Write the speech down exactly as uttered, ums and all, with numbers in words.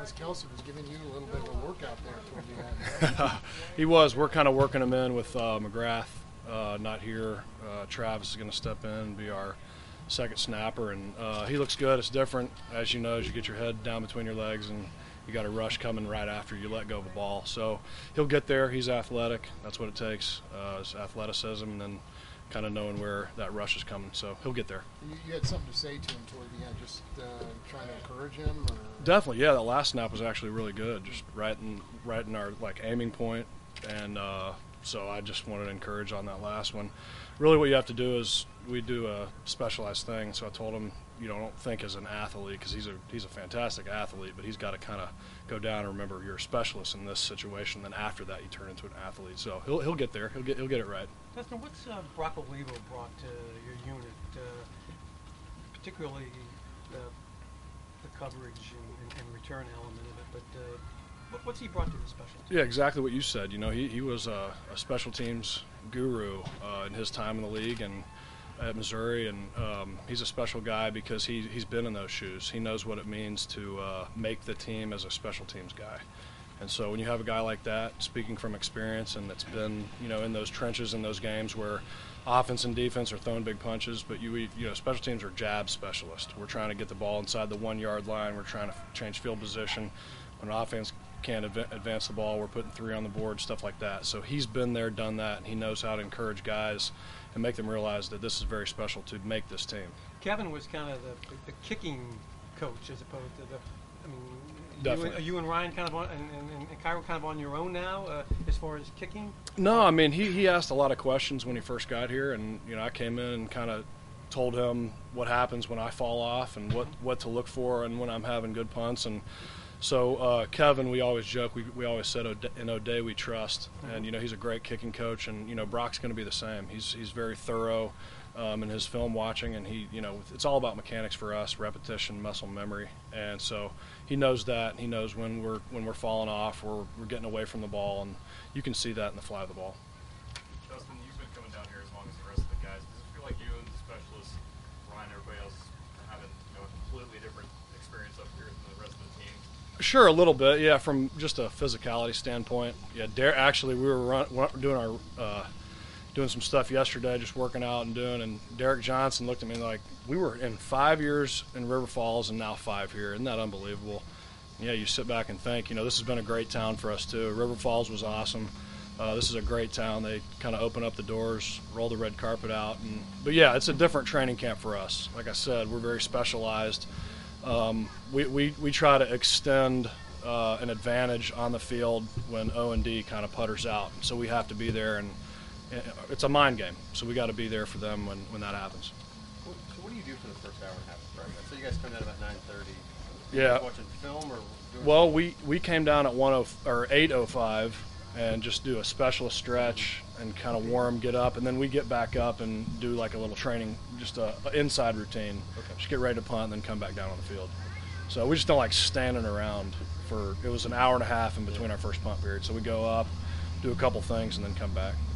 Travis Kelce was giving you a little bit of a workout there toward the end. He was. We're kind of working him in with uh, McGrath uh, not here. Uh, Travis is going to step in and be our second snapper, and uh, he looks good. It's different, as you know, as you get your head down between your legs and you got a rush coming right after you let go of a ball. So he'll get there. He's athletic. That's what it takes, uh, is athleticism, and then kind of knowing where that rush is coming. So he'll get there. You, you had something to say to him toward the end, just uh, trying to encourage him? Or? Definitely, yeah. That last snap was actually really good, just right in, right in our like aiming point, and uh, so I just wanted to encourage on that last one. Really, what you have to do is we do a specialized thing. So I told him, you know, don't think as an athlete, because he's a he's a fantastic athlete, but he's got to kind of go down and remember you're a specialist in this situation. Then after that, you turn into an athlete. So he'll he'll get there. He'll get he'll get it right. Dustin, what's uh, Brock Olivo brought to your unit, uh, particularly the, the coverage and, and, and return element of it? But uh, what, what's he brought to the special teams? Yeah, exactly what you said. You know, he he was a, a special teams guru uh, in his time in the league and at Missouri, and um, he's a special guy because he, he's been in those shoes. He knows what it means to uh, make the team as a special teams guy. And so when you have a guy like that, speaking from experience, and that's been, you know, in those trenches in those games where offense and defense are throwing big punches, but you you know, special teams are jab specialists. We're trying to get the ball inside the one-yard line. We're trying to change field position. When offense can't adv- advance the ball, we're putting three on the board, stuff like that. So he's been there, done that, and he knows how to encourage guys and make them realize that this is very special to make this team. Kevin was kind of the, the kicking coach as opposed to the, I mean, Definitely. You and, are you and Ryan kind of on, and, and, and Cairo kind of on your own now uh, as far as kicking? No, I mean, he, he asked a lot of questions when he first got here, and, you know, I came in and kind of told him what happens when I fall off and what, what to look for and when I'm having good punts. And so uh, Kevin, we always joke, we, we always said in O'Day we trust, and, you know, he's a great kicking coach, and, you know, Brock's going to be the same. He's, he's very thorough um, in his film watching, and he, you know, it's all about mechanics for us, repetition, muscle memory, and so he knows that. He knows when we're when we're falling off, or we're getting away from the ball, and you can see that in the fly of the ball. Dustin, you've been coming down here as long as the rest of the guys. Does it feel like you and the specialists, Ryan, everybody else, are having, you know, a completely different experience up here than the rest of the team? Sure, a little bit, yeah. From just a physicality standpoint, yeah. Dare actually, we were run, doing our uh, doing some stuff yesterday, just working out and doing, and Derek Johnson looked at me like, we were in five years in River Falls and now five here. Isn't that unbelievable? Yeah, you sit back and think, you know, this has been a great town for us too. River Falls was awesome. Uh, this is a great town. They kind of open up the doors, roll the red carpet out. And, but yeah, it's a different training camp for us. Like I said, we're very specialized. Um, we, we, we try to extend uh, an advantage on the field when O and D kind of putters out. So we have to be there, and it's a mind game. So we got to be there for them when, when that happens. So what do you do for the first hour and a half of practice? So you guys come down about nine thirty. Yeah. Watching film or doing well, we, we came down at one oh or eight oh five and just do a specialist stretch and kind of warm, get up, and then we get back up and do like a little training, just a, a inside routine. Okay. Just get ready to punt and then come back down on the field. So we just don't like standing around for. It was an hour and a half in between our first punt period. So we go up, do a couple things, and then come back.